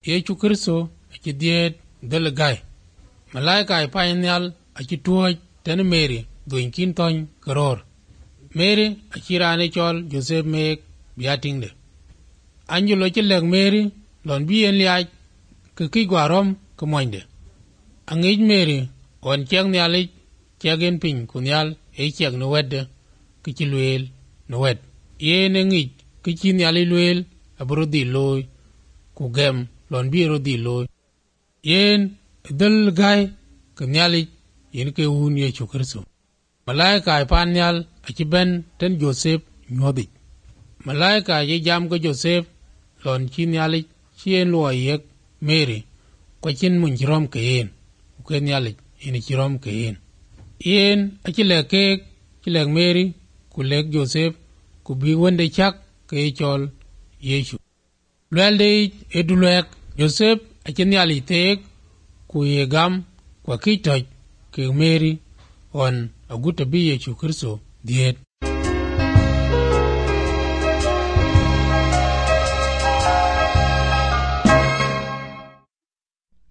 Yesu Kristo aci diet del gai. Malaika ai panyal aci tuoj ten Mary duin kin tony karor. Mary aci rane chol Joseph mek biatingde. Anjulo ci leg Mary lon bien liaj ke ki gwarom ke moinde. Angij Mary on cheng nyali chegen piny kunyal e cheng no wedde ke ci luel no wed. Yene ngij ke ci nyali luel abro di loy ku gem lon biro di loy. Yen del gai ke nyali yen ke un Yesu Kristo. Malaika ai panyal aci ben ten Joseph nyodi. Malaika ai jam ke Joseph lon ci nyali chien lo yek Mary ko chin mun jirom ke yen ke nyali yen jirom ke yen. Yen aci le ke ci le Mary ku le Joseph ku bi wonde chak ke chol Yesu. Lwelde edulek Joseph aci nyali tek ku yegam kwa kitoj ke Mary on aguta bi Yesu Kristo diet.